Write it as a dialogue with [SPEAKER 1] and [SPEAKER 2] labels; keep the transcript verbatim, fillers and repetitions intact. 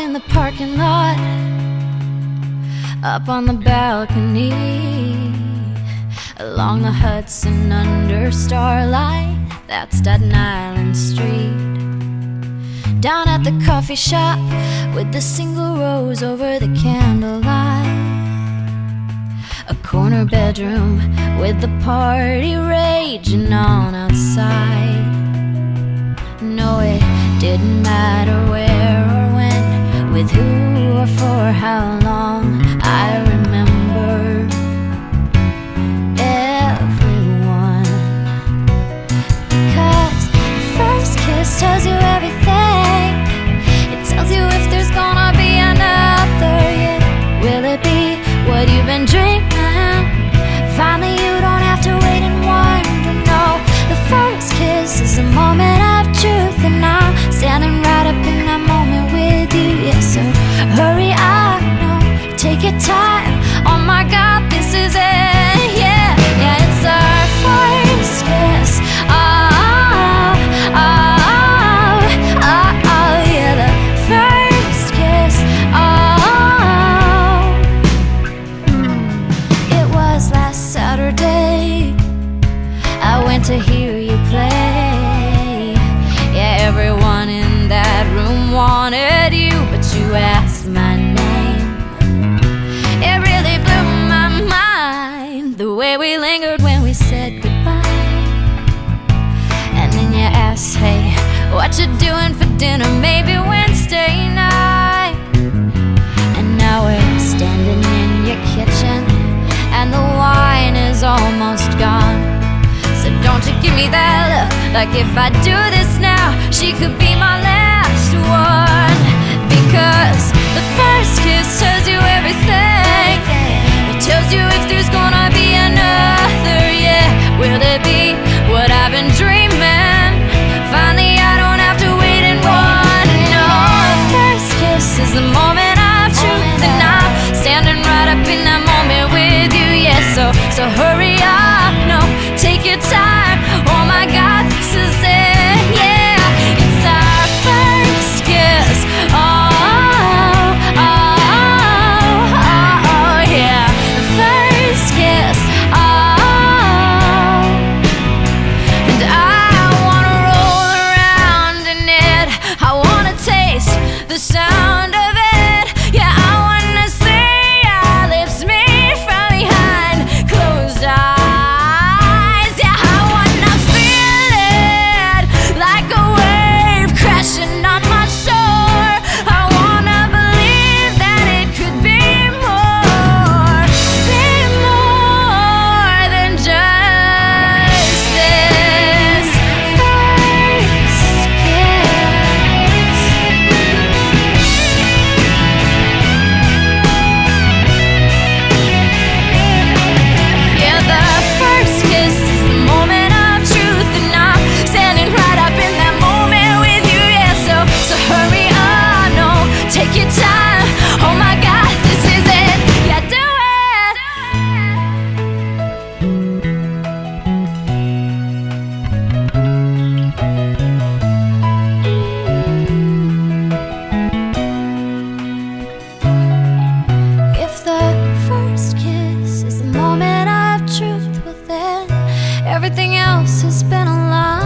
[SPEAKER 1] in the parking lot, up on the balcony, along the Hudson under starlight. That's Staten Island Street. Down at the coffee shop with the single rose over the candlelight. A corner bedroom with the party raging on outside. No, it didn't matter where or when, with who or for how long. I remember everyone, 'cause the first kiss tells you everything. It tells you if there's gonna be another, yeah. Will it be what you've been dreaming? Finally you don't have to wait and wonder, no. The first kiss is a moment of truth, and I'm standing right up in that moment with you, yeah. So hurry up, no, take your time. Oh my God, this is it, yeah. Yeah, it's our first kiss. Oh, oh, oh, oh, oh, yeah, the first kiss. Oh, it was last Saturday. I went to hear you play. Yeah, everyone in that room wanted you, but you asked my name. It really blew my mind, the way we lingered when we said goodbye. And then you asked, hey, what you doing for dinner? Maybe Wednesday night. And now we're standing in your kitchen, and the wine is almost gone. So don't you give me that look, like if I do this now, she could be my last one. Because the first kiss tells you everything. It tells you if there's gonna be another, yeah. Will it be what I've been dreaming? Finally I don't have to wait and wonder, no. The first kiss is the moment of truth, and I'm standing right up in that moment with you, yeah. So, so hurry up, no, take your time. Oh my God, this is it, yeah. It's our first kiss. Oh, oh, oh, oh, oh, yeah. The first kiss. Oh, and I wanna roll around in it. I wanna taste the sound of it. Yeah, I wanna see our lips meet from behind closed eyes. Yeah, I wanna feel it like a wave crashing on my shore. I wanna believe that it could be more, be more than just this first kiss. Yeah, the first kiss is the moment of truth, and I'm standing right up in that moment with you, yeah. So, so hurry up, no, take your time. Oh my God, this is it, yeah, do it. If the first kiss is the moment of truth, well then everything else has been a lie.